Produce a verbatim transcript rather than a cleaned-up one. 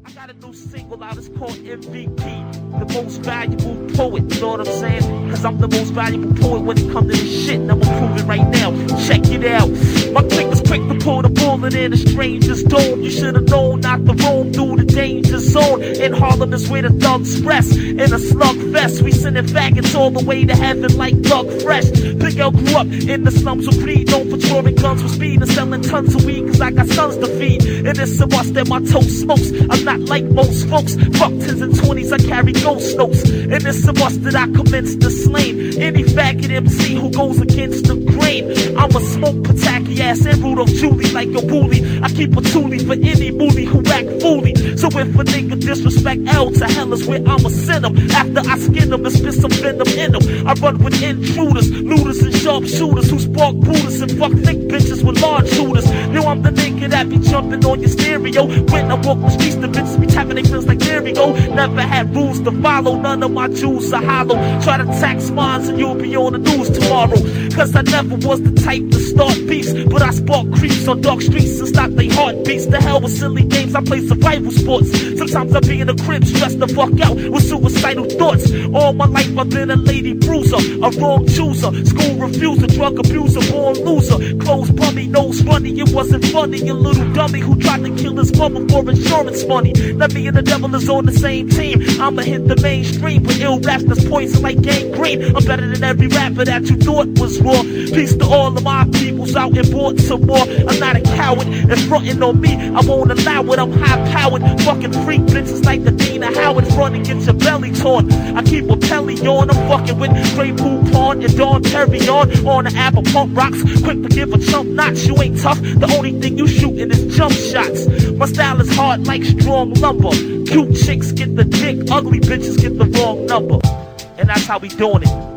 I got a new single out, it's called M V P, the most valuable poet, you know what I'm saying? Cause I'm the most valuable poet when it comes to this shit, and I'ma prove it right now. Check it out. My click is quick to pull the bullet in a stranger's dome. You should've known not to roam through the danger zone. In Harlem is where the thugs rest. In a slug fest, we sending faggots all the way to heaven like Thug Fresh. Big L grew up in the slums with greed, known for touring guns with speed and selling tons of weed, cause I got sons to feed. And it's a must that my toast smokes. I'm not like most folks. Fuck tens and twenties, I carry ghost notes. And it's a must that I commence to slain any faggot M C who goes against the grain. I'ma smoke Pataki ass and Rudolph Julie like a woolly. I keep a toolie for any movie who act fooly. So if a nigga disrespect L, to hell is where I'ma send him. After I skin him and spit some venom in him. I run with intruders, looters and sharpshooters who spark Buddhas and fuck thick bitches with large shooters. Yo, I'm the nigga that be jumping on your stereo. When I walk the streets, the bitches be tapping their feels like there we go. Never had rules to follow, none of my jewels are hollow. Try to tax mines and you'll be on the news tomorrow. Cause I never was the type to start beefs, but I spark creeps on dark streets and stop they heartbeats. The hell with silly games, I play survival sports. Sometimes I be in the crib stressed the fuck out with suicidal thoughts. All my life I've been a lady bruiser, a wrong chooser, school refuser, drug abuser, born loser, clothes bummy, nose runny. It wasn't funny, a little dummy who tried to kill his mother for insurance money. Now me and the devil is on the same team. I'ma hit the mainstream with ill raps that's poison like gangrene. I'm better than every rapper that you thought was raw. Peace to all of my peoples out and bought some more. I'm not a coward, and frontin' on me, I won't allow it. I'm high powered, fucking freak bitches like the Dina Howard. Front and get your belly torn. I keep a pelly on. I'm fucking with Grey Poupon and Dawn Perry on. On the apple pump rocks, quick to give a chump notch. You ain't tough, the only thing you shootin' is jump shots. My style is hard like strong lumber. Cute chicks get the dick, ugly bitches get the wrong number. And that's how we doing it.